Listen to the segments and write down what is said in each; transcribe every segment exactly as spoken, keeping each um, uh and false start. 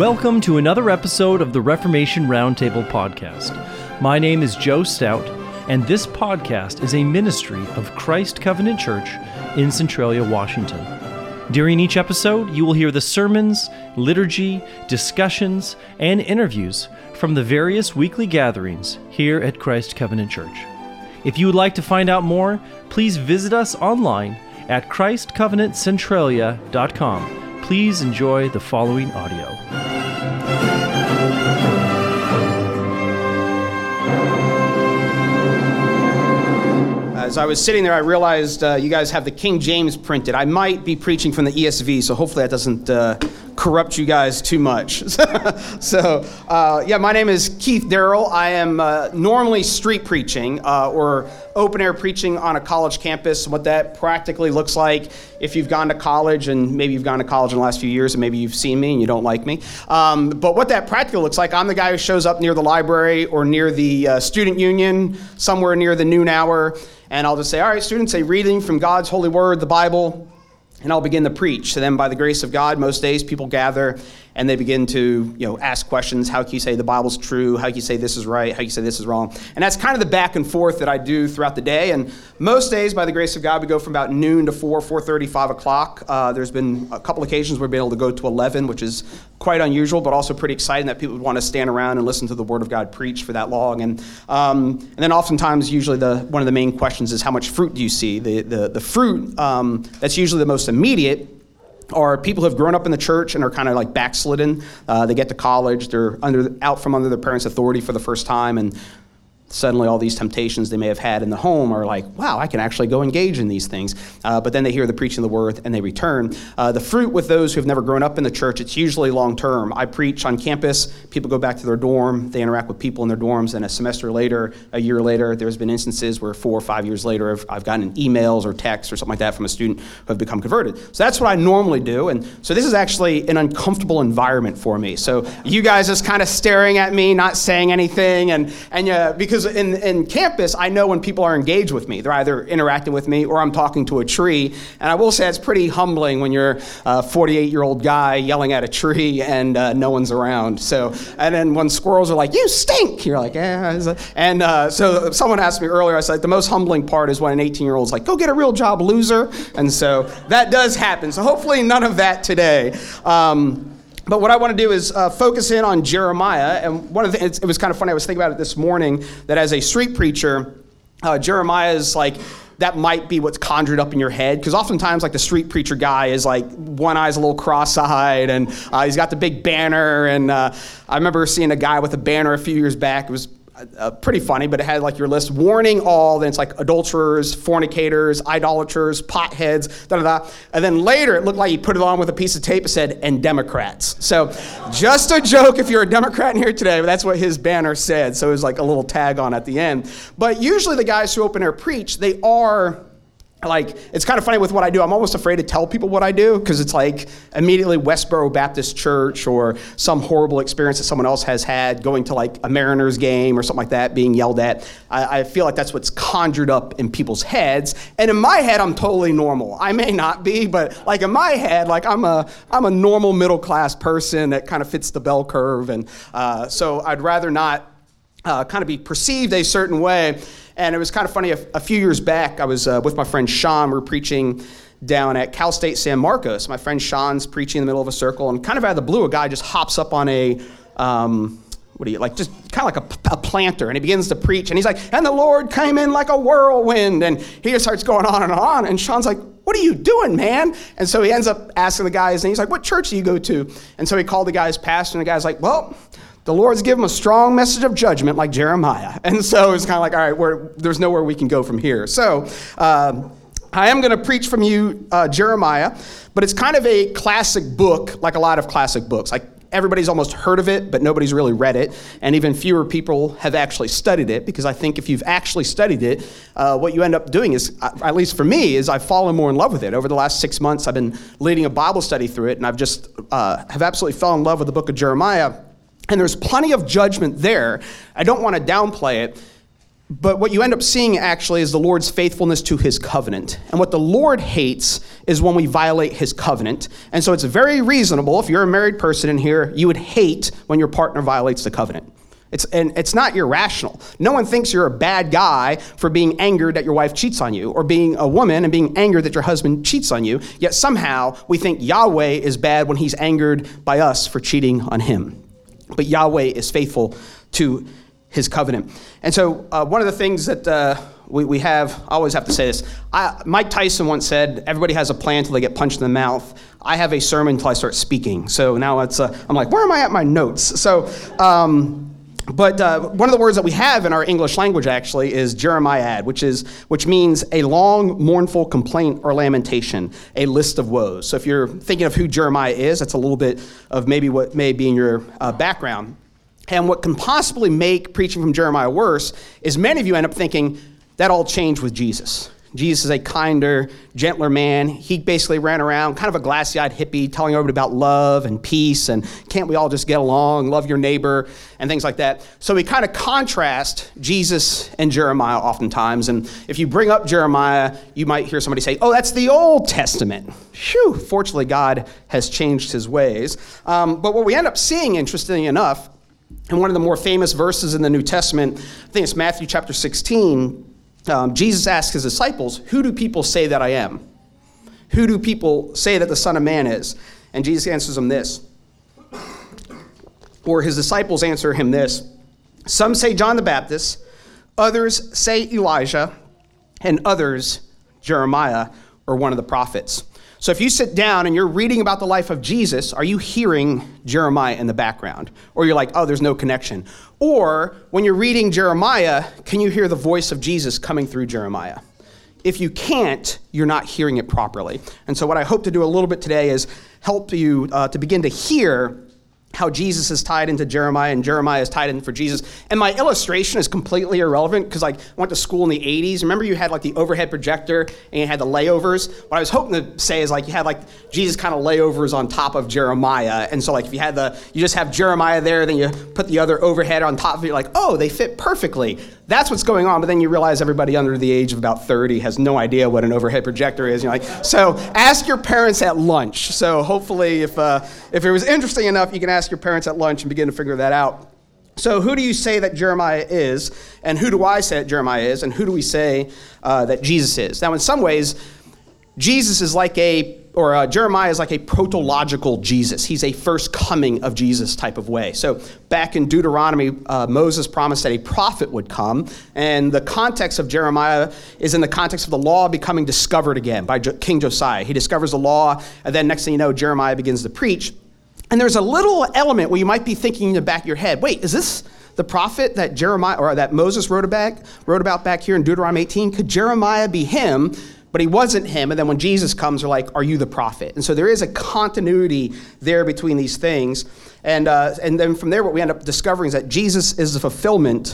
Welcome to another episode of the Reformation Roundtable podcast. My name is Joe Stout, and this podcast is a ministry of Christ Covenant Church in Centralia, Washington. During each episode, you will hear the sermons, liturgy, discussions, and interviews from the various weekly gatherings here at Christ Covenant Church. If you would like to find out more, please visit us online at christ covenant centralia dot com. Please enjoy the following audio. As I was sitting there, I realized uh, you guys have the King James printed. I might be preaching from the E S V, so hopefully that doesn't uh, corrupt you guys too much. so, uh, yeah, my name is Keith Darrell. I am uh, normally street preaching uh, or open-air preaching on a college campus. What that practically looks like, if you've gone to college, and maybe you've gone to college in the last few years, and maybe you've seen me and you don't like me. Um, but what that practically looks like, I'm the guy who shows up near the library or near the uh, student union, somewhere near the noon hour, and I'll just say, all right, students, a reading from God's holy word, the Bible, and I'll begin to preach. So then by the grace of God, most days people gather and they begin to, you know, ask questions. How can you say the Bible's true? How can you say this is right? How can you say this is wrong? And that's kind of the back and forth that I do throughout the day. And most days, by the grace of God, we go from about noon to four, four thirty, five o'clock. Uh, there's been a couple occasions where we've been able to go to eleven, which is quite unusual, but also pretty exciting that people would want to stand around and listen to the Word of God preach for that long. And um, and then oftentimes, usually the one of the main questions is, how much fruit do you see? The the, the fruit um, that's usually the most immediate are people who have grown up in the church and are kind of like backslidden. Uh, they get to college, they're under out from under their parents' authority for the first time, and suddenly all these temptations they may have had in the home are like, wow, I can actually go engage in these things. Uh, but then they hear the preaching of the word and they return. Uh, the fruit with those who have never grown up in the church, it's usually long-term. I preach on campus, people go back to their dorm, they interact with people in their dorms, and a semester later, a year later, there's been instances where four or five years later, I've, I've gotten emails or texts or something like that from a student who have become converted. So that's what I normally do. And so this is actually an uncomfortable environment for me. So you guys just kind of staring at me, not saying anything, and, and uh, because In, in campus, I know when people are engaged with me. They're either interacting with me or I'm talking to a tree. And I will say it's pretty humbling when you're a forty-eight-year-old guy yelling at a tree and uh, no one's around. So, and then when squirrels are like, you stink, you're like, yeah. And uh, so someone asked me earlier, I said, the most humbling part is when an eighteen-year-old's like, go get a real job, loser. And so that does happen. So hopefully none of that today. Um, But what I want to do is uh, focus in on Jeremiah. And one of the, it was kind of funny, I was thinking about it this morning, that as a street preacher, uh, Jeremiah is like, that might be what's conjured up in your head. Because oftentimes, like, the street preacher guy is like, one eye's a little cross-eyed, and uh, he's got the big banner. And uh, I remember seeing a guy with a banner a few years back. It was Uh, pretty funny, but it had like your list, warning all, then it's like adulterers, fornicators, idolaters, potheads, da-da-da. And then later it looked like he put it on with a piece of tape that said, and Democrats. So just a joke if you're a Democrat in here today, but that's what his banner said. So it was like a little tag on at the end. But usually the guys who open air preach, they are like, it's kind of funny with what I do. I'm almost afraid to tell people what I do because it's like immediately Westboro Baptist Church or some horrible experience that someone else has had going to like a Mariners game or something like that, being yelled at. I, I feel like that's what's conjured up in people's heads. And in my head, I'm totally normal. I may not be, but like in my head, like I'm a I'm a normal middle class person that kind of fits the bell curve. And uh, so I'd rather not uh, kind of be perceived a certain way. And it was kind of funny, a, a few years back, I was uh, with my friend Sean. We were preaching down at Cal State San Marcos. My friend Sean's preaching in the middle of a circle, and kind of out of the blue, a guy just hops up on a, um, what do you, like, just kind of like a, a planter, and he begins to preach, and he's like, and the Lord came in like a whirlwind, and he just starts going on and on, and Sean's like, what are you doing, man? And so he ends up asking the guys, and he's like, what church do you go to? And so he called the guy's pastor, and the guy's like, well, the Lord's given him a strong message of judgment like Jeremiah. And so it's kind of like, all right, we're, there's nowhere we can go from here. So uh, I am going to preach from you uh, Jeremiah, but it's kind of a classic book, like a lot of classic books. Like everybody's almost heard of it, but nobody's really read it. And even fewer people have actually studied it, because I think if you've actually studied it, uh, what you end up doing is, at least for me, is I've fallen more in love with it. Over the last six months, I've been leading a Bible study through it, and I've just uh, have absolutely fallen in love with the book of Jeremiah. And there's plenty of judgment there. I don't want to downplay it, But what you end up seeing actually is the Lord's faithfulness to his covenant. And what the Lord hates is when we violate his covenant. And so it's very reasonable, if you're a married person in here, you would hate when your partner violates the covenant. It's, and it's not irrational. No one thinks you're a bad guy for being angered that your wife cheats on you, or being a woman and being angered that your husband cheats on you. Yet somehow we think Yahweh is bad when he's angered by us for cheating on him. But Yahweh is faithful to his covenant. And so uh, one of the things that uh, we, we have, I always have to say this, I, Mike Tyson once said, everybody has a plan until they get punched in the mouth. I have a sermon until I start speaking. So now it's, uh, I'm like, where am I at my notes? So, um, but uh, one of the words that we have in our English language actually is Jeremiad, which is which means a long, mournful complaint or lamentation, a list of woes. So if you're thinking of who Jeremiah is, that's a little bit of maybe what may be in your uh, background. And what can possibly make preaching from Jeremiah worse is many of you end up thinking that all changed with Jesus. Jesus is a kinder, gentler man. He basically ran around, kind of a glassy-eyed hippie, telling everybody about love and peace, and can't we all just get along, love your neighbor, and things like that. So we kind of contrast Jesus and Jeremiah oftentimes. And if you bring up Jeremiah, you might hear somebody say, oh, that's the Old Testament. Phew, fortunately, God has changed his ways. Um, but what we end up seeing, interestingly enough, in one of the more famous verses in the New Testament, I think it's Matthew chapter sixteen, um, Jesus asks his disciples, who do people say that I am? Who do people say that the Son of Man is? And Jesus answers them this. Or his disciples answer him this. Some say John the Baptist, others say Elijah, and others Jeremiah or one of the prophets. So if you sit down and you're reading about the life of Jesus, are you hearing Jeremiah in the background? Or you're like, oh, there's no connection. Or when you're reading Jeremiah, can you hear the voice of Jesus coming through Jeremiah? If you can't, you're not hearing it properly. And so what I hope to do a little bit today is help you uh, to begin to hear how Jesus is tied into Jeremiah and Jeremiah is tied in for Jesus. And my illustration is completely irrelevant because like I went to school in the eighties. Remember you had like the overhead projector and you had the layovers? What I was hoping to say is like you had like Jesus kind of layovers on top of Jeremiah. And so like if you had the, you just have Jeremiah there, then you put the other overhead on top of it, you're like, oh, they fit perfectly. That's what's going on. But then you realize everybody under the age of about thirty has no idea what an overhead projector is. You're like, so ask your parents at lunch. So hopefully if uh, if it was interesting enough, you can ask your parents at lunch and begin to figure that out. So who do you say that Jeremiah is? And who do I say that Jeremiah is? And who do we say uh, that Jesus is? Now, in some ways, Jesus is like a, or uh, Jeremiah is like a protological Jesus. He's a first coming of Jesus type of way. So back in Deuteronomy, uh, Moses promised that a prophet would come. And the context of Jeremiah is in the context of the law becoming discovered again by Jo- King Josiah. He discovers the law, and then next thing you know, Jeremiah begins to preach. And there's a little element where you might be thinking in the back of your head, wait, is this the prophet that Jeremiah, or that Moses wrote about, wrote about back here in Deuteronomy eighteen? Could Jeremiah be him? But he wasn't him. And then when Jesus comes, they're like, are you the prophet? And so there is a continuity there between these things. And uh, and then from there, what we end up discovering is that Jesus is the fulfillment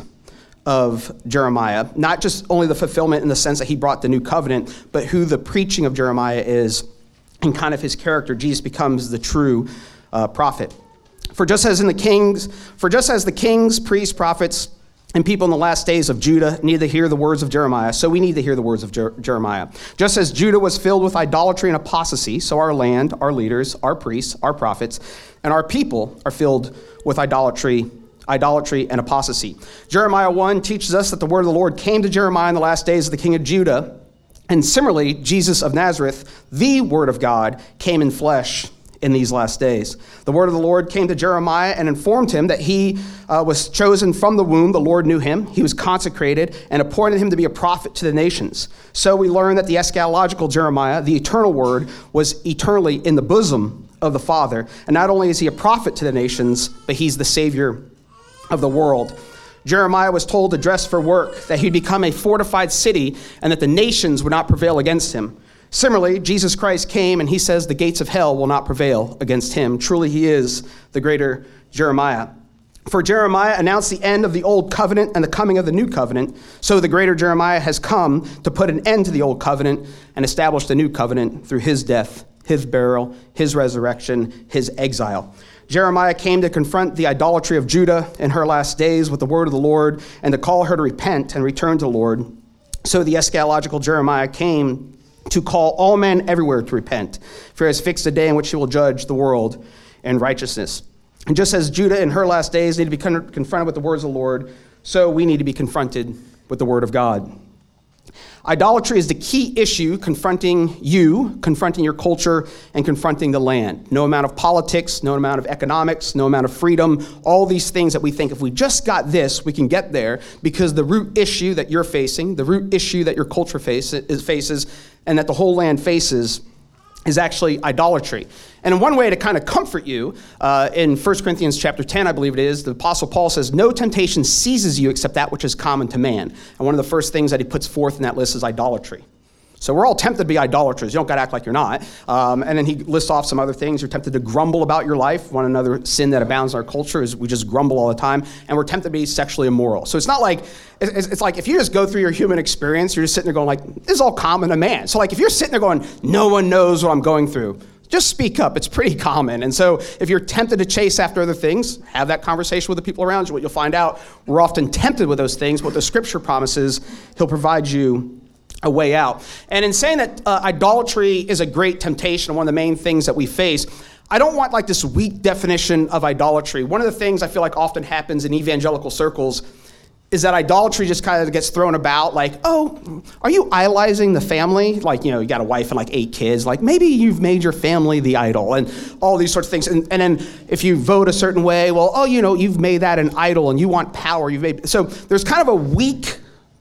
of Jeremiah, not just only the fulfillment in the sense that he brought the new covenant, but who the preaching of Jeremiah is and kind of his character. Jesus becomes the true uh, prophet. For just as in the kings, for just as the kings, priests, prophets, and people in the last days of Judah need to hear the words of Jeremiah, so we need to hear the words of Jer- Jeremiah. Just as Judah was filled with idolatry and apostasy, so our land, our leaders, our priests, our prophets, and our people are filled with idolatry, idolatry and apostasy. Jeremiah one teaches us that the word of the Lord came to Jeremiah in the last days of the king of Judah. And similarly, Jesus of Nazareth, the word of God, came in flesh in these last days. The word of the Lord came to Jeremiah and informed him that he uh, was chosen from the womb. The Lord knew him. He was consecrated and appointed him to be a prophet to the nations. So we learn that the eschatological Jeremiah, the eternal word, was eternally in the bosom of the Father. And not only is he a prophet to the nations, but he's the Savior of the world. Jeremiah was told to dress for work, that he'd become a fortified city, and that the nations would not prevail against him. Similarly, Jesus Christ came and he says the gates of hell will not prevail against him. Truly, he is the greater Jeremiah. For Jeremiah announced the end of the old covenant and the coming of the new covenant. So the greater Jeremiah has come to put an end to the old covenant and establish the new covenant through his death his burial, his resurrection, his exile. Jeremiah came to confront the idolatry of Judah in her last days with the word of the Lord and to call her to repent and return to the Lord. So the eschatological Jeremiah came to call all men everywhere to repent, for he has fixed a day in which he will judge the world in righteousness. And just as Judah in her last days need to be con- confronted with the words of the Lord, so we need to be confronted with the word of God. Idolatry is the key issue confronting you, confronting your culture, and confronting the land. No amount of politics, no amount of economics, no amount of freedom, all these things that we think if we just got this, we can get there, because the root issue that you're facing, the root issue that your culture face, is, faces, and that the whole land faces is actually idolatry. And in one way to kind of comfort you, uh, in First Corinthians chapter ten, I believe it is, the Apostle Paul says, no temptation seizes you except that which is common to man. And one of the first things that he puts forth in that list is idolatry. So we're all tempted to be idolaters. You don't got to act like you're not. Um, and then he lists off some other things. You're tempted to grumble about your life. One another sin that abounds in our culture is we just grumble all the time. And we're tempted to be sexually immoral. So it's not like, it's, it's like if you just go through your human experience, you're just sitting there going like, this is all common to man. So like if you're sitting there going, no one knows what I'm going through, just speak up. It's pretty common. And so if you're tempted to chase after other things, have that conversation with the people around you. What you'll find out, we're often tempted with those things, but the scripture promises he'll provide you a way out. And in saying that uh, idolatry is a great temptation, one of the main things that we face, I don't want like this weak definition of idolatry. One of the things I feel like often happens in evangelical circles is that idolatry just kind of gets thrown about like, oh, are you idolizing the family? Like, you know, you got a wife and like eight kids. Like maybe you've made your family the idol and all these sorts of things. And, and then if you vote a certain way, well, oh, you know, you've made that an idol and you want power. You've made So there's kind of a weak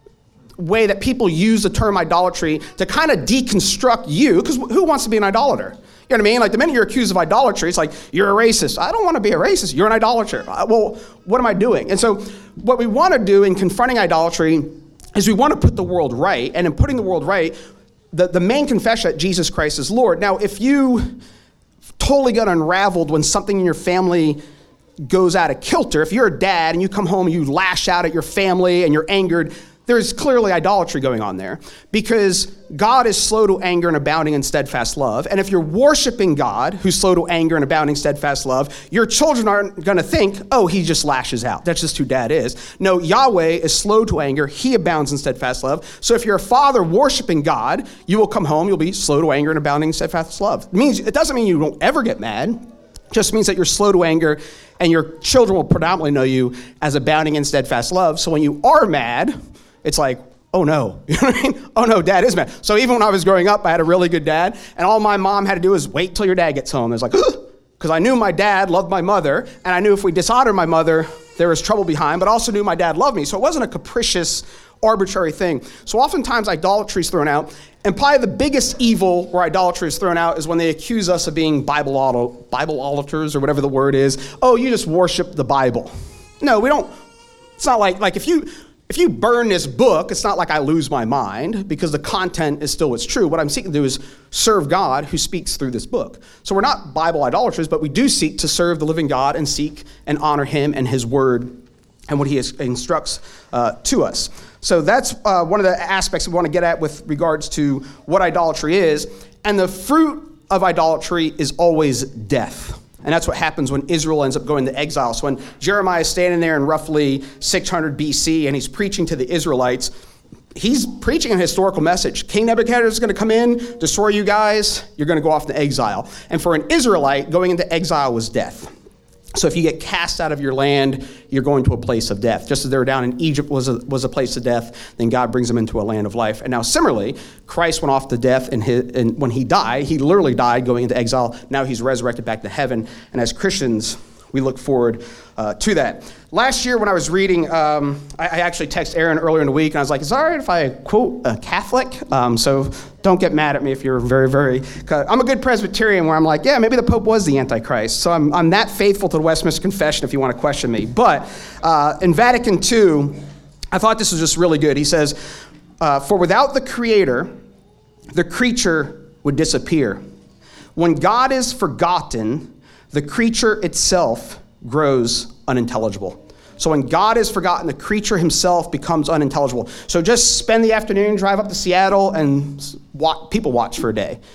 way that people use the term idolatry to kind of deconstruct you, because who wants to be an idolater? You know what I mean? Like the minute you're accused of idolatry, it's like, you're a racist. I don't want to be a racist. You're an idolater. Uh, well, what am I doing? And so what we want to do in confronting idolatry is we want to put the world right. And in putting the world right, the, the main confession that Jesus Christ is Lord. Now, if you totally get unraveled when something in your family goes out of kilter, if you're a dad and you come home and you lash out at your family and you're angered, there's clearly idolatry going on there, because God is slow to anger and abounding in steadfast love. And if you're worshiping God, who's slow to anger and abounding in steadfast love, your children aren't going to think, oh, he just lashes out. That's just who dad is. No, Yahweh is slow to anger. He abounds in steadfast love. So if you're a father worshiping God, you will come home, you'll be slow to anger and abounding in steadfast love. It means, it doesn't mean you don't ever get mad. It just means that you're slow to anger, and your children will predominantly know you as abounding in steadfast love. So when you are mad, it's like, oh no, you know what I mean? Oh no, dad is mad. So even when I was growing up, I had a really good dad, and all my mom had to do was wait till your dad gets home. It was like, because I knew my dad loved my mother, and I knew if we dishonored my mother, there was trouble behind, but I also knew my dad loved me. So it wasn't a capricious, arbitrary thing. So oftentimes idolatry is thrown out, and probably the biggest evil where idolatry is thrown out is when they accuse us of being Bible auto, Bible auditors, or whatever the word is. Oh, you just worship the Bible. No, we don't. It's not like, like if you... If you burn this book, it's not like I lose my mind, because the content is still what's true. What I'm seeking to do is serve God who speaks through this book. So we're not Bible idolaters, but we do seek to serve the living God and seek and honor him and his word and what he is, instructs uh, to us. So that's uh, one of the aspects we want to get at with regards to what idolatry is. And the fruit of idolatry is always death. And that's what happens when Israel ends up going to exile. So when Jeremiah is standing there in roughly six hundred B C and he's preaching to the Israelites, he's preaching a historical message. King Nebuchadnezzar is going to come in, destroy you guys, you're going to go off into exile. And for an Israelite, going into exile was death. So if you get cast out of your land, you're going to a place of death. Just as they were down in Egypt was a, was a place of death, then God brings them into a land of life. And now similarly, Christ went off to death, and, his, and when he died, he literally died going into exile. Now he's resurrected back to heaven. And as Christians, we look forward uh, to that. Last year when I was reading, um, I, I actually texted Aaron earlier in the week, and I was like, is it all right if I quote a Catholic? Um, so don't get mad at me if you're very, very... I'm a good Presbyterian where I'm like, yeah, maybe the Pope was the Antichrist. So I'm, I'm that faithful to the Westminster Confession if you want to question me. But uh, in Vatican Two, I thought this was just really good. He says, uh, for without the Creator, the creature would disappear. When God is forgotten, the creature itself grows unintelligible. So when God is forgotten, the creature himself becomes unintelligible. So just spend the afternoon, drive up to Seattle, and watch, people watch for a day.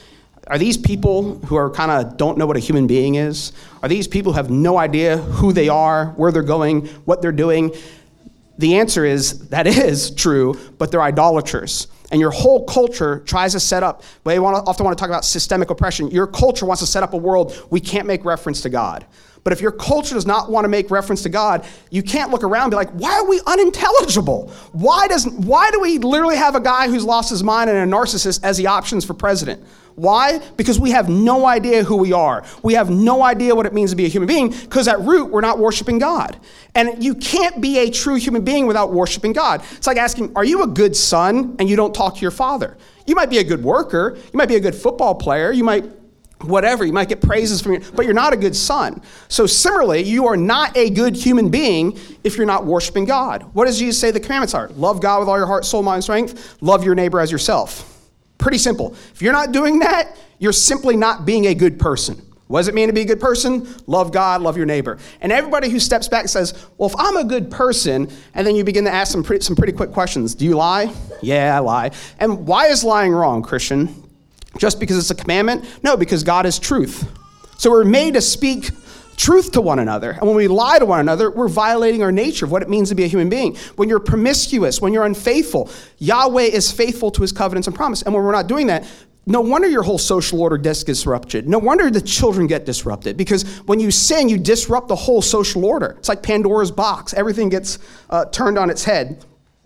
Are these people who are kind of don't know what a human being is? Are these people who have no idea who they are, where they're going, what they're doing? The answer is that is true, but they're idolaters. And your whole culture tries to set up, they want to, often want to talk about systemic oppression. Your culture wants to set up a world we can't make reference to God. But if your culture does not want to make reference to God, you can't look around and be like, why are we unintelligible? Why doesn't? Why do we literally have a guy who's lost his mind and a narcissist as the options for president? Why? Because we have no idea who we are. We have no idea what it means to be a human being, because at root, we're not worshiping God. And you can't be a true human being without worshiping God. It's like asking, are you a good son and you don't talk to your father? You might be a good worker. You might be a good football player. You might whatever, you might get praises from your, but you're not a good son. So similarly, you are not a good human being if you're not worshiping God. What does Jesus say the commandments are? Love God with all your heart, soul, mind, strength. Love your neighbor as yourself. Pretty simple. If you're not doing that, you're simply not being a good person. What does it mean to be a good person? Love God, love your neighbor. And everybody who steps back says, well, if I'm a good person, and then you begin to ask some pretty, some pretty quick questions. Do you lie? Yeah, I lie. And why is lying wrong, Christian? Just because it's a commandment? No, because God is truth. So we're made to speak truth to one another. And when we lie to one another, we're violating our nature of what it means to be a human being. When you're promiscuous, when you're unfaithful, Yahweh is faithful to his covenants and promise. And when we're not doing that, no wonder your whole social order gets disrupted. No wonder the children get disrupted. Because when you sin, you disrupt the whole social order. It's like Pandora's box. Everything gets uh, turned on its head.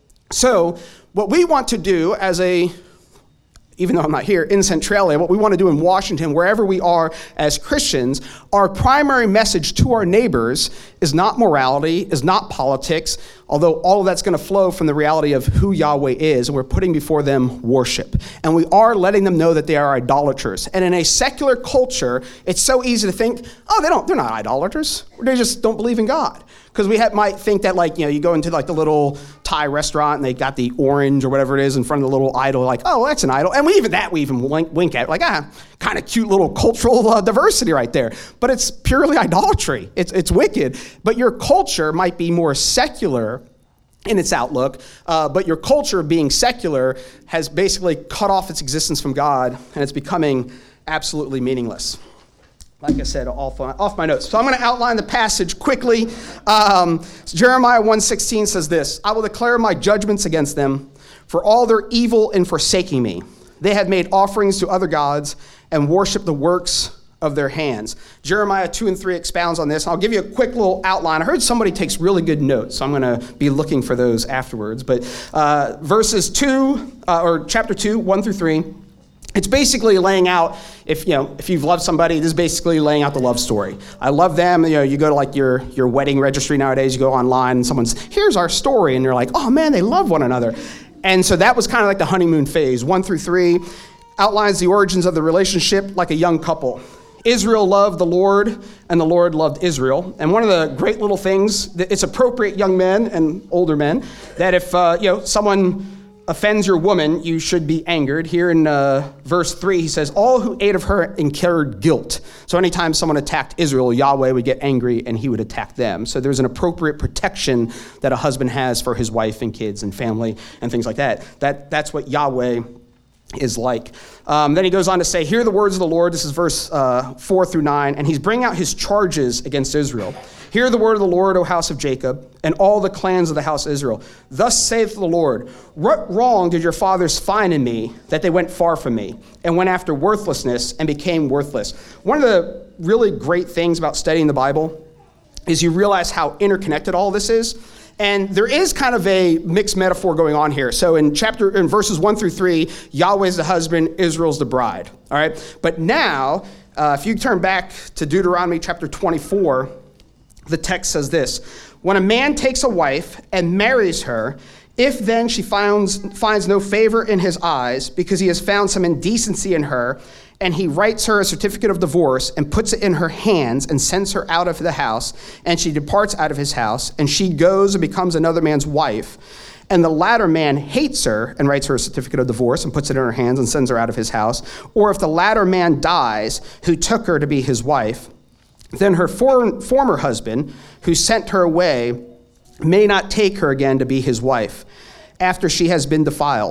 So what we want to do as a even though I'm not here, in Centralia, what we want to do in Washington, wherever we are as Christians, our primary message to our neighbors is not morality, is not politics, although all of that's going to flow from the reality of who Yahweh is, and we're putting before them worship. And we are letting them know that they are idolaters. And in a secular culture, it's so easy to think, oh, they don't, they're not idolaters. They just don't believe in God. Because we have, might think that, like, you know, you go into like the little Thai restaurant and they got the orange or whatever it is in front of the little idol, like, oh, that's an idol. And we even that we even wink, wink at, like, ah, kind of cute little cultural uh, diversity right there. But it's purely idolatry. It's it's wicked. But your culture might be more secular in its outlook, uh, but your culture being secular has basically cut off its existence from God, and it's becoming absolutely meaningless. Like I said, off, off my notes. So I'm going to outline the passage quickly. Um, Jeremiah one sixteen says this, I will declare my judgments against them for all their evil in forsaking me. They have made offerings to other gods and worship the works of their hands. Jeremiah two and three expounds on this. I'll give you a quick little outline. I heard somebody takes really good notes, so I'm going to be looking for those afterwards. But uh, verses two, uh, or chapter two, one through three, it's basically laying out, if you know, if you've loved somebody, this is basically laying out the love story. I love them. You know, you go to like your, your wedding registry nowadays, you go online and someone's, here's our story. And you're like, oh man, they love one another. And so that was kind of like the honeymoon phase. One through three outlines the origins of the relationship like a young couple. Israel loved the Lord, and the Lord loved Israel. And one of the great little things, that it's appropriate, young men and older men, that if uh, you know someone offends your woman, you should be angered. Here in uh, verse three, he says, all who ate of her incurred guilt. So anytime someone attacked Israel, Yahweh would get angry and he would attack them. So there's an appropriate protection that a husband has for his wife and kids and family and things like that. That that's what Yahweh is like. Um, then he goes on to say, hear the words of the Lord. This is verse uh, four through nine. And he's bringing out his charges against Israel. Hear the word of the Lord, O house of Jacob, and all the clans of the house of Israel. Thus saith the Lord, what wrong did your fathers find in me that they went far from me and went after worthlessness and became worthless? One of the really great things about studying the Bible is you realize how interconnected all this is. And there is kind of a mixed metaphor going on here. So in chapter, in verses one through three, Yahweh's the husband, Israel's the bride. All right. But now, uh, if you turn back to Deuteronomy chapter twenty-four, the text says this, when a man takes a wife and marries her, if then she finds, finds no favor in his eyes because he has found some indecency in her, and he writes her a certificate of divorce and puts it in her hands and sends her out of the house, and she departs out of his house, and she goes and becomes another man's wife, and the latter man hates her and writes her a certificate of divorce and puts it in her hands and sends her out of his house, or if the latter man dies who took her to be his wife, then her for, former husband, who sent her away, may not take her again to be his wife, after she has been defiled. For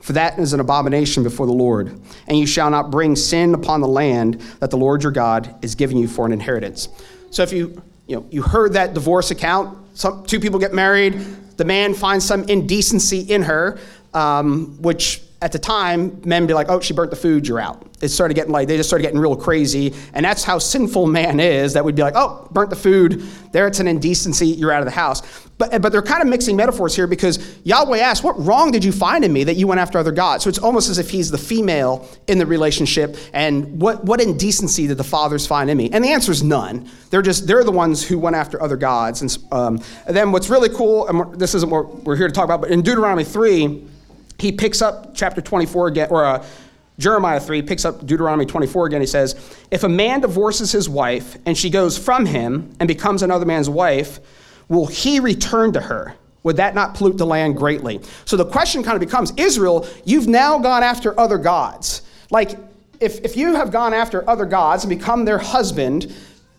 for that is an abomination before the Lord. And you shall not bring sin upon the land that the Lord your God is giving you for an inheritance. So if you, you know, you heard that divorce account, some two people get married, the man finds some indecency in her, um, which at the time, men be like, oh, she burnt the food, you're out. It started getting like, they just started getting real crazy. And that's how sinful man is, that we'd be like, oh, burnt the food, there it's an indecency, you're out of the house. But but they're kind of mixing metaphors here because Yahweh asks, what wrong did you find in me that you went after other gods? So it's almost as if he's the female in the relationship. And what, what indecency did the fathers find in me? And the answer is none. They're just, they're the ones who went after other gods. And, um, and then what's really cool, and this isn't what we're here to talk about, but in Deuteronomy three, he picks up chapter twenty-four again, or uh, Jeremiah three picks up Deuteronomy twenty-four again. He says, if a man divorces his wife and she goes from him and becomes another man's wife, will he return to her? Would that not pollute the land greatly? So the question kind of becomes, Israel, you've now gone after other gods. Like, if, if you have gone after other gods and become their husband,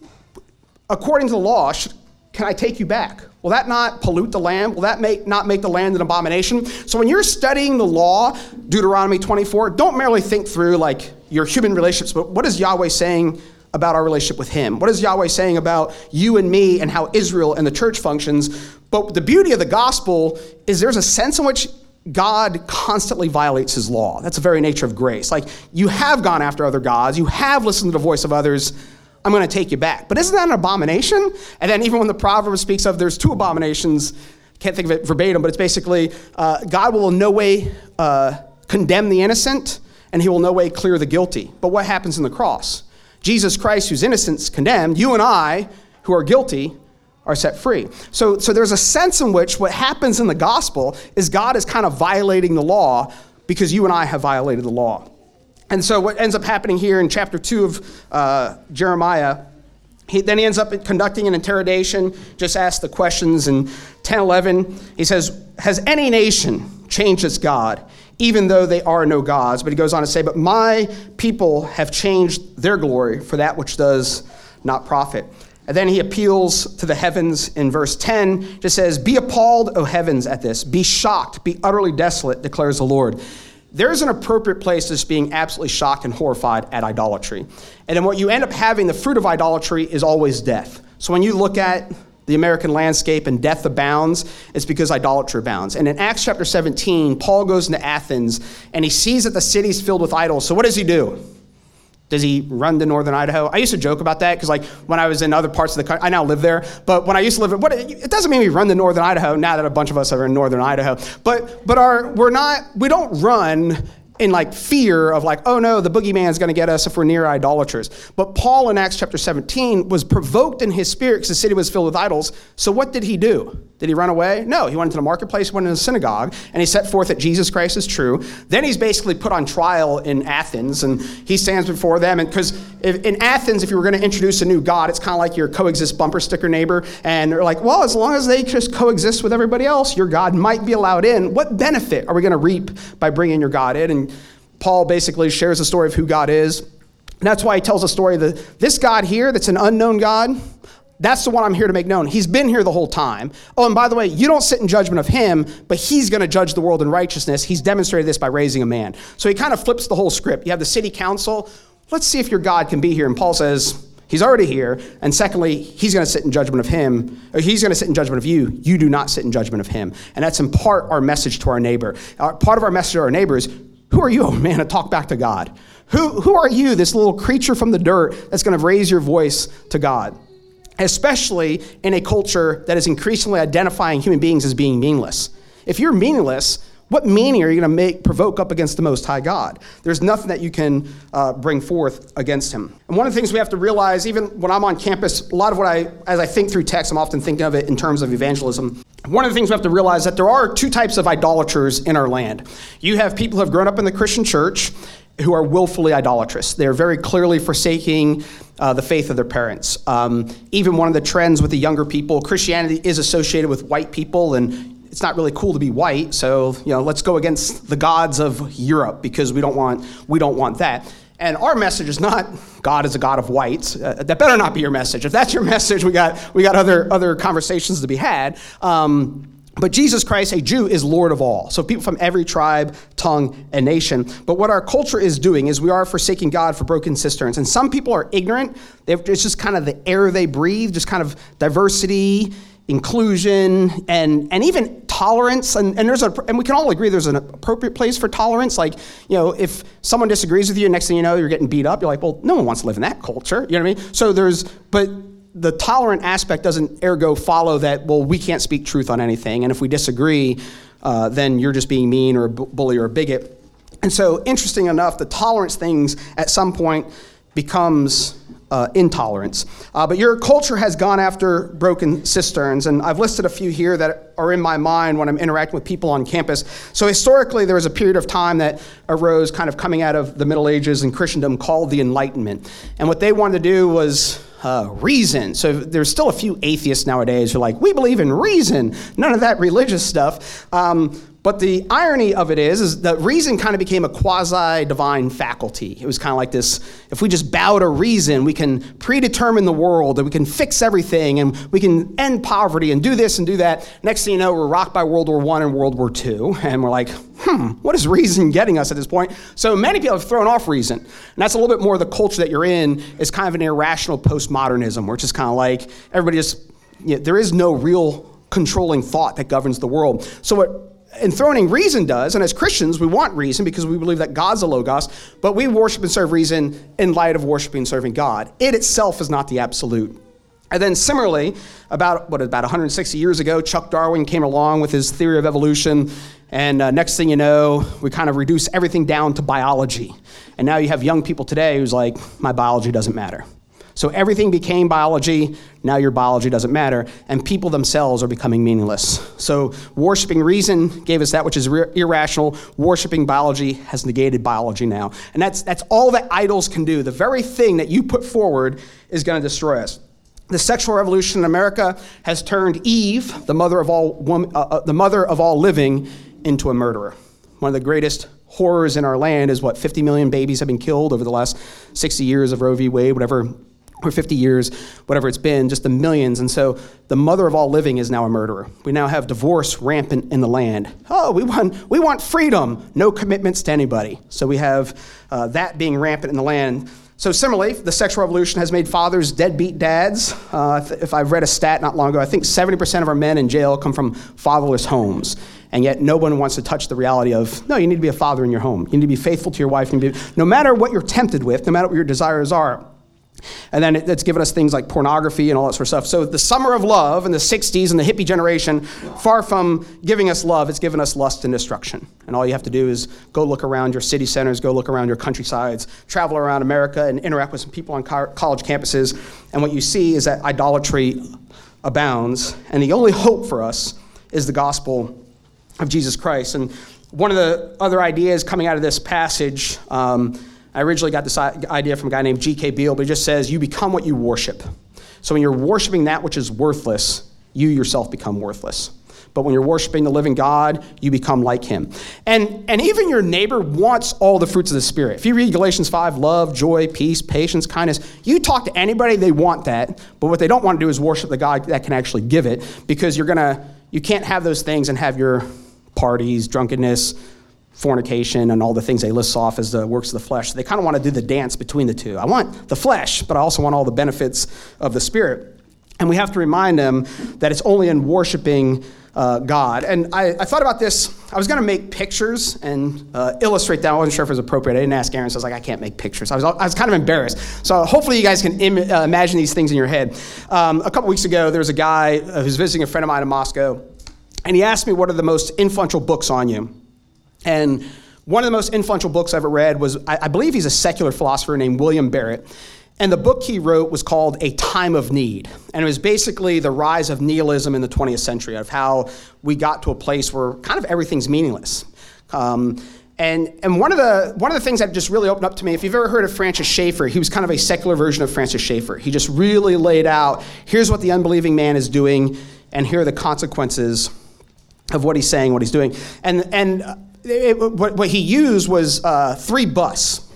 according to the law, should, can I take you back? Will that not pollute the land? Will that make not make the land an abomination? So when you're studying the law, Deuteronomy twenty-four, don't merely think through like your human relationships, but what is Yahweh saying about our relationship with him? What is Yahweh saying about you and me and how Israel and the church functions? But the beauty of the gospel is there's a sense in which God constantly violates his law. That's the very nature of grace. Like, you have gone after other gods. You have listened to the voice of others. I'm going to take you back. But isn't that an abomination? And then even when the Proverbs speaks of there's two abominations, can't think of it verbatim, but it's basically uh, God will in no way uh, condemn the innocent, and he will in no way clear the guilty. But what happens in the cross? Jesus Christ, whose innocence condemned, you and I, who are guilty, are set free. So, so there's a sense in which what happens in the gospel is God is kind of violating the law because you and I have violated the law. And so what ends up happening here in chapter two of uh, Jeremiah, he, then he ends up conducting an interrogation, just asks the questions in ten eleven. He says, has any nation changed its God, even though they are no gods? But he goes on to say, but my people have changed their glory for that which does not profit. And then he appeals to the heavens in verse ten, just says, be appalled, O heavens, at this. Be shocked, be utterly desolate, declares the Lord. There's an appropriate place to just being absolutely shocked and horrified at idolatry. And then what you end up having, the fruit of idolatry, is always death. So when you look at the American landscape and death abounds, it's because idolatry abounds. And in Acts chapter seventeen, Paul goes into Athens and he sees that the city's filled with idols. So what does he do? Does he run to northern Idaho? I used to joke about that because, like, when I was in other parts of the country, I now live there, but when I used to live, what, it doesn't mean we run to northern Idaho now that a bunch of us are in northern Idaho. But but our we're not we don't run in like fear of like, oh no, the boogeyman's going to get us if we're near idolaters. But Paul in Acts chapter seventeen was provoked in his spirit because the city was filled with idols. So what did he do? Did he run away? No, he went into the marketplace, went into the synagogue, and he set forth that Jesus Christ is true. Then he's basically put on trial in Athens, and he stands before them. And because in Athens, if you were going to introduce a new god, it's kind of like your coexist bumper sticker neighbor. And they're like, well, as long as they just coexist with everybody else, your God might be allowed in. What benefit are we going to reap by bringing your God in? And Paul basically shares the story of who God is. And that's why he tells a story that this God here, that's an unknown God, that's the one I'm here to make known. He's been here the whole time. Oh, and by the way, you don't sit in judgment of him, but he's going to judge the world in righteousness. He's demonstrated this by raising a man. So he kind of flips the whole script. You have the city council. Let's see if your God can be here. And Paul says, he's already here. And secondly, he's going to sit in judgment of him. Or he's going to sit in judgment of you. You do not sit in judgment of him. And that's in part our message to our neighbor. Our, part of our message to our neighbor is, who are you, oh man, to talk back to God? Who, who are you, this little creature from the dirt that's going to raise your voice to God? Especially in a culture that is increasingly identifying human beings as being meaningless. If you're meaningless, what meaning are you going to make provoke up against the Most High God? There's nothing that you can uh, bring forth against him. And one of the things we have to realize, even when I'm on campus, a lot of what I, as I think through text, I'm often thinking of it in terms of evangelism. One of the things we have to realize is that there are two types of idolaters in our land. You have people who have grown up in the Christian church who are willfully idolatrous. They're very clearly forsaking uh, the faith of their parents. Um, even one of the trends with the younger people, Christianity is associated with white people, and it's not really cool to be white. So, you know, let's go against the gods of Europe because we don't want we don't want that. And our message is not God is a God of whites. Uh, that better not be your message. If that's your message, we got we got other other conversations to be had. Um, But Jesus Christ, a Jew, is Lord of all. So people from every tribe, tongue, and nation. But what our culture is doing is we are forsaking God for broken cisterns. And some people are ignorant. They've, it's just kind of the air they breathe, just kind of diversity, inclusion, and, and even tolerance. And, and there's a, and we can all agree there's an appropriate place for tolerance. Like, you know, if someone disagrees with you, next thing you know, you're getting beat up. You're like, well, no one wants to live in that culture. You know what I mean? So there's, but the tolerant aspect doesn't ergo follow that, well, we can't speak truth on anything. And if we disagree, uh, then you're just being mean or a bu- bully or a bigot. And so, interesting enough, the tolerance things at some point becomes uh, intolerance. Uh, but your culture has gone after broken cisterns, and I've listed a few here that are in my mind when I'm interacting with people on campus. So historically, there was a period of time that arose kind of coming out of the Middle Ages and Christendom called the Enlightenment. And what they wanted to do was Uh, reason. So there's still a few atheists nowadays who are like, we believe in reason, none of that religious stuff. Um, but the irony of it is, is that reason kind of became a quasi-divine faculty. It was kind of like this, if we just bow to reason, we can predetermine the world, and we can fix everything, and we can end poverty, and do this and do that. Next thing you know, we're rocked by World War One and World War Two, and we're like, hmm, what is reason getting us at this point? So many people have thrown off reason. And that's a little bit more the culture that you're in, is kind of an irrational postmodernism, where it's just kind of like, everybody just, you know, there is no real controlling thought that governs the world. So what enthroning reason does, and as Christians, we want reason because we believe that God's the Logos, but we worship and serve reason in light of worshiping and serving God. It itself is not the absolute. And then similarly, about what about one hundred sixty years ago, Chuck Darwin came along with his theory of evolution, and uh, next thing you know, we kind of reduce everything down to biology. And now you have young people today who's like, my biology doesn't matter. So everything became biology, now your biology doesn't matter, and people themselves are becoming meaningless. So worshiping reason gave us that which is re- irrational. Worshiping biology has negated biology now. And that's that's all that idols can do. The very thing that you put forward is going to destroy us. The sexual revolution in America has turned Eve, the mother of all woman, uh, uh, the mother of all living, into a murderer. One of the greatest horrors in our land is what, fifty million babies have been killed over the last sixty years of Roe v. Wade, whatever, or fifty years, whatever it's been, just the millions. And so the mother of all living is now a murderer. We now have divorce rampant in the land. Oh, we want we want freedom, no commitments to anybody. So we have uh, that being rampant in the land. So similarly, the sexual revolution has made fathers deadbeat dads. Uh, if I've read a stat not long ago, I think seventy percent of our men in jail come from fatherless homes. And yet no one wants to touch the reality of, no, you need to be a father in your home. You need to be faithful to your wife. You need to be, no matter what you're tempted with, no matter what your desires are. And then it, it's given us things like pornography and all that sort of stuff. So the summer of love in the sixties and the hippie generation, far from giving us love, it's given us lust and destruction. And all you have to do is go look around your city centers, go look around your countrysides, travel around America and interact with some people on co- college campuses. And what you see is that idolatry abounds. And the only hope for us is the gospel of Jesus Christ. And one of the other ideas coming out of this passage, um, I originally got this idea from a guy named G K Beale, but it just says, you become what you worship. So when you're worshiping that which is worthless, you yourself become worthless. But when you're worshiping the living God, you become like him. And, and even your neighbor wants all the fruits of the Spirit. If you read Galatians five, love, joy, peace, patience, kindness, you talk to anybody, they want that. But what they don't want to do is worship the God that can actually give it, because you're gonna, you can't have those things and have your parties, drunkenness, fornication, and all the things they list off as the works of the flesh. They kind of want to do the dance between the two. I want the flesh, but I also want all the benefits of the Spirit. And we have to remind them that it's only in worshiping uh, God. And I, I thought about this. I was going to make pictures and uh, illustrate that. I wasn't sure if it was appropriate. I didn't ask Aaron, so I was like, I can't make pictures. I was, I was kind of embarrassed. So hopefully you guys can Im- uh, imagine these things in your head. Um, a couple weeks ago, there was a guy uh, who's visiting a friend of mine in Moscow, and he asked me, what are the most influential books on you? And one of the most influential books I ever read was, I, I believe he's a secular philosopher named William Barrett. And the book he wrote was called A Time of Need. And it was basically the rise of nihilism in the twentieth century, of how we got to a place where kind of everything's meaningless. Um, and and one of the one of the things that just really opened up to me, if you've ever heard of Francis Schaeffer, he was kind of a secular version of Francis Schaeffer. He just really laid out, here's what the unbelieving man is doing, and here are the consequences of what he's saying, what he's doing. And and it, what, what he used was uh, three busts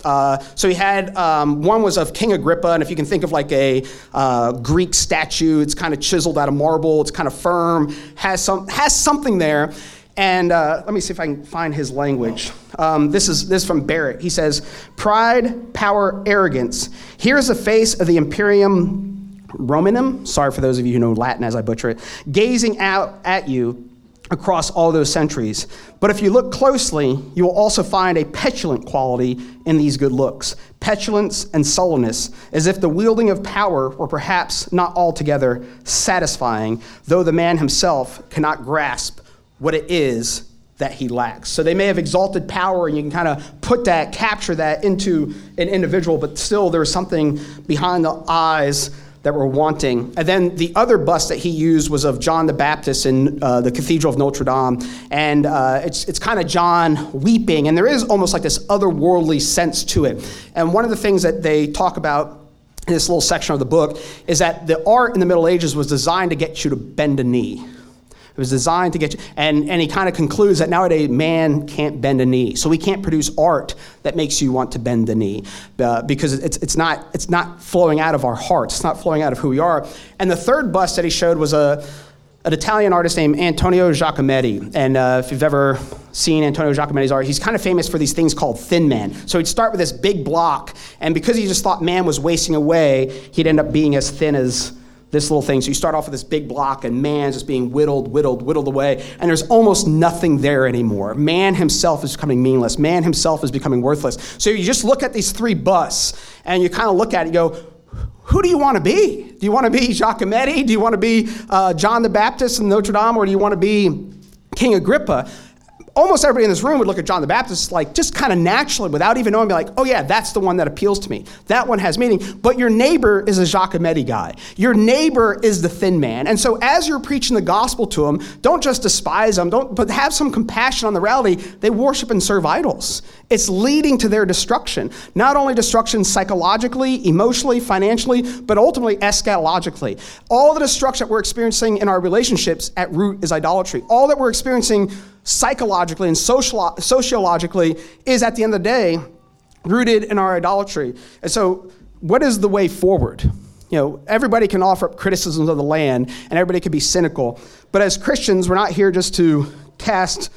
Uh, so he had, um, one was of King Agrippa, and if you can think of like a uh, Greek statue, it's kind of chiseled out of marble, it's kind of firm, has some has something there. And uh, let me see if I can find his language. Um, this is this is from Barrett. He says, pride, power, arrogance. Here's the face of the Imperium Romanum. Sorry for those of you who know Latin as I butcher it. Gazing out at you across all those centuries. But if you look closely, you will also find a petulant quality in these good looks. Petulance and sullenness, as if the wielding of power were perhaps not altogether satisfying, though the man himself cannot grasp what it is that he lacks. So they may have exalted power, and you can kind of put that, capture that into an individual, but still there's something behind the eyes that were wanting. And then the other bust that he used was of John the Baptist in uh, the Cathedral of Notre Dame. And uh, it's it's kind of John weeping, and there is almost like this otherworldly sense to it. And one of the things that they talk about in this little section of the book is that the art in the Middle Ages was designed to get you to bend a knee. It was designed to get you, and, and he kind of concludes that nowadays man can't bend a knee. So we can't produce art that makes you want to bend the knee uh, because it's it's not it's not flowing out of our hearts. It's not flowing out of who we are. And the third bust that he showed was a an Italian artist named Antonio Giacometti. And uh, if you've ever seen Antonio Giacometti's art, he's kind of famous for these things called Thin Man. So he'd start with this big block, and because he just thought man was wasting away, he'd end up being as thin as this little thing. So you start off with this big block, and man's just being whittled, whittled, whittled away, and there's almost nothing there anymore. Man himself is becoming meaningless. Man himself is becoming worthless. So you just look at these three busts, and you kind of look at it and go, who do you want to be? Do you want to be Giacometti? Do you want to be uh, John the Baptist in Notre Dame? Or do you want to be King Agrippa? Almost everybody in this room would look at John the Baptist like just kind of naturally, without even knowing, be like, oh yeah, that's the one that appeals to me. That one has meaning. But your neighbor is a Giacometti guy. Your neighbor is the thin man. And so as you're preaching the gospel to them, don't just despise them, don't, but have some compassion on the reality. They worship and serve idols. It's leading to their destruction. Not only destruction psychologically, emotionally, financially, but ultimately eschatologically. All the destruction that we're experiencing in our relationships at root is idolatry. All that we're experiencing psychologically and social, sociologically is at the end of the day rooted in our idolatry. And so what is the way forward? You know, everybody can offer up criticisms of the land, and everybody can be cynical. But as Christians, we're not here just to cast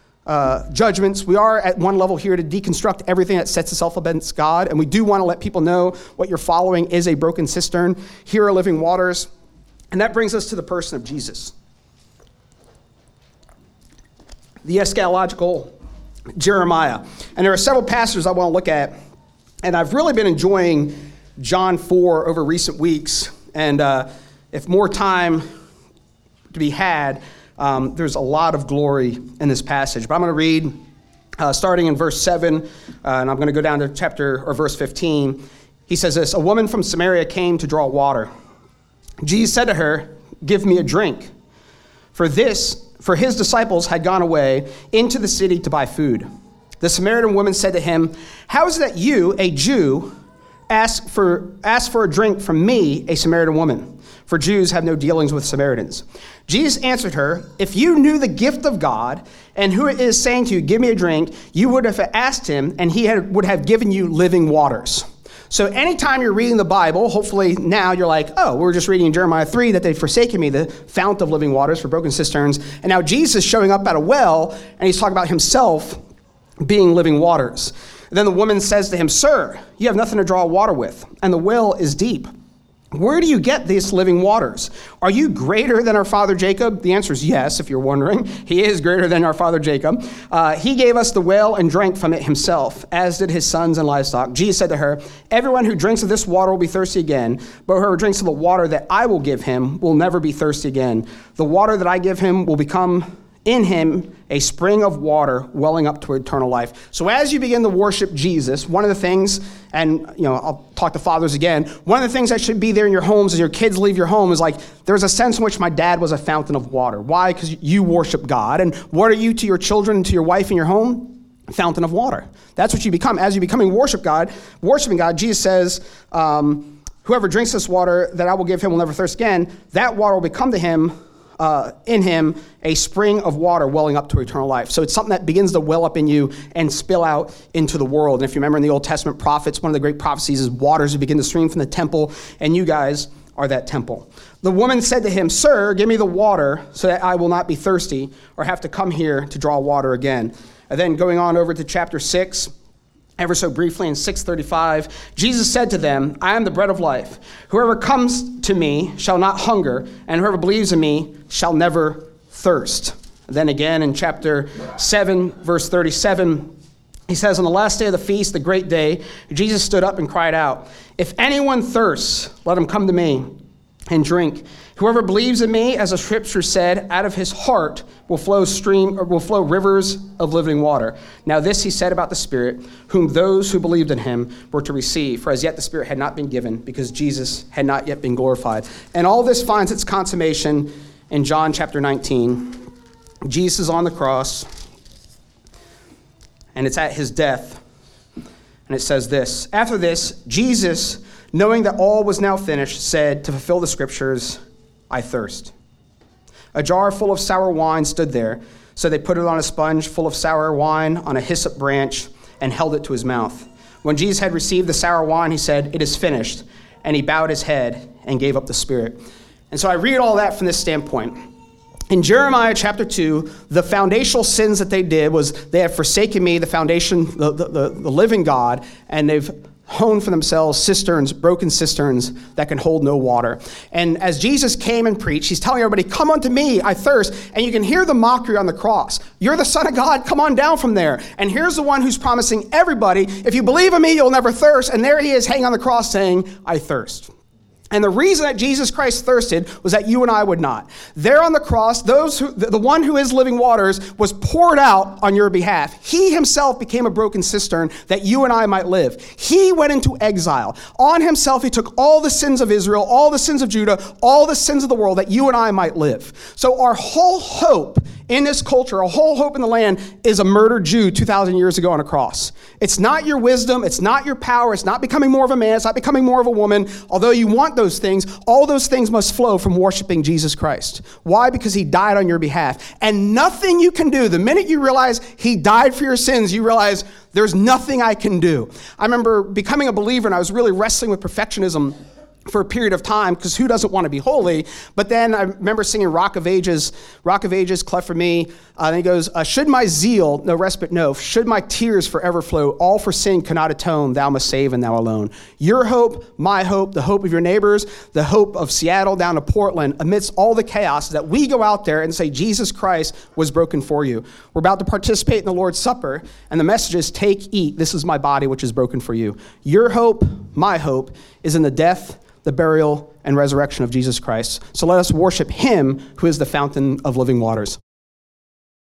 uh, judgments. We are at one level here to deconstruct everything that sets itself against God. And we do want to let people know what you're following is a broken cistern. Here are living waters. And that brings us to the person of Jesus. The eschatological Jeremiah. And there are several passages I want to look at. And I've really been enjoying John four over recent weeks. And uh, if more time to be had, um, there's a lot of glory in this passage. But I'm going to read uh, starting in verse seven, uh, and I'm going to go down to chapter or verse fifteen. He says this, a woman from Samaria came to draw water. Jesus said to her, give me a drink. For this, for his disciples had gone away into the city to buy food. The Samaritan woman said to him, how is it that you, a Jew, ask for, ask for a drink from me, a Samaritan woman? For Jews have no dealings with Samaritans. Jesus answered her, if you knew the gift of God and who it is saying to you, give me a drink, you would have asked him and he had, would have given you living waters. So anytime you're reading the Bible, hopefully now you're like, oh, we're just reading in Jeremiah three that they've forsaken me, the fount of living waters for broken cisterns. And now Jesus is showing up at a well, and he's talking about himself being living waters. And then the woman says to him, sir, you have nothing to draw water with, and the well is deep. Where do you get these living waters? Are you greater than our father Jacob? The answer is yes, if you're wondering. He is greater than our father Jacob. Uh, he gave us the well and drank from it himself, as did his sons and livestock. Jesus said to her, everyone who drinks of this water will be thirsty again, but whoever drinks of the water that I will give him will never be thirsty again. The water that I give him will become in him a spring of water welling up to eternal life. So as you begin to worship Jesus, one of the things, and you know, I'll talk to fathers again, one of the things that should be there in your homes as your kids leave your home is like, there's a sense in which my dad was a fountain of water. Why? Because you worship God. And what are you to your children and to your wife in your home? Fountain of water. That's what you become. As you becoming worship God, worshiping God, Jesus says, um, whoever drinks this water that I will give him will never thirst again. That water will become to him uh, in him a spring of water welling up to eternal life. So it's something that begins to well up in you and spill out into the world. And if you remember in the Old Testament prophets, one of the great prophecies is waters will begin to stream from the temple, and you guys are that temple. The woman said to him, "Sir, give me the water so that I will not be thirsty or have to come here to draw water again." And then going on over to chapter six, ever so briefly in six thirty-five, Jesus said to them, "I am the bread of life. Whoever comes to me shall not hunger, and whoever believes in me shall never thirst." Then again in chapter seven, verse thirty-seven, he says, "On the last day of the feast, the great day, Jesus stood up and cried out, 'If anyone thirsts, let him come to me and drink. Whoever believes in me, as the scripture said, out of his heart will flow stream or will flow rivers of living water.' Now this he said about the Spirit, whom those who believed in him were to receive. For as yet the Spirit had not been given, because Jesus had not yet been glorified." And all this finds its consummation in John chapter nineteen. Jesus is on the cross, and it's at his death. And it says this: "After this, Jesus, knowing that all was now finished, said, to fulfill the scriptures, 'I thirst.' A jar full of sour wine stood there, so they put it on a sponge full of sour wine on a hyssop branch and held it to his mouth. When Jesus had received the sour wine, he said, 'It is finished,' and he bowed his head and gave up the spirit." And so I read all that from this standpoint. In Jeremiah chapter two, the foundational sins that they did was they have forsaken me, the foundation, the, the, the, the living God, and they've honed for themselves cisterns, broken cisterns that can hold no water. And as Jesus came and preached, he's telling everybody, "Come unto me, I thirst." And you can hear the mockery on the cross. "You're the Son of God, come on down from there." And here's the one who's promising everybody, "If you believe in me, you'll never thirst." And there he is hanging on the cross saying, "I thirst." And the reason that Jesus Christ thirsted was that you and I would not. There on the cross, those who, the one who is living waters was poured out on your behalf. He himself became a broken cistern that you and I might live. He went into exile. On himself, he took all the sins of Israel, all the sins of Judah, all the sins of the world that you and I might live. So our whole hope in this culture, our whole hope in the land is a murdered Jew two thousand years ago on a cross. It's not your wisdom. It's not your power. It's not becoming more of a man. It's not becoming more of a woman. Although you want those things, all those things must flow from worshiping Jesus Christ. Why? Because he died on your behalf. And nothing you can do, the minute you realize he died for your sins, you realize there's nothing I can do. I remember becoming a believer and I was really wrestling with perfectionism for a period of time, because who doesn't want to be holy? But then I remember singing Rock of Ages, Rock of Ages, cleft for me. Uh, and he goes, uh, "Should my zeal no respite know, should my tears forever flow, all for sin cannot atone, thou must save and thou alone." Your hope, my hope, the hope of your neighbors, the hope of Seattle down to Portland, amidst all the chaos, that we go out there and say, Jesus Christ was broken for you. We're about to participate in the Lord's Supper, and the message is, take, eat, this is my body which is broken for you. Your hope, my hope, is in the death, the burial, and resurrection of Jesus Christ. So let us worship him who is the fountain of living waters.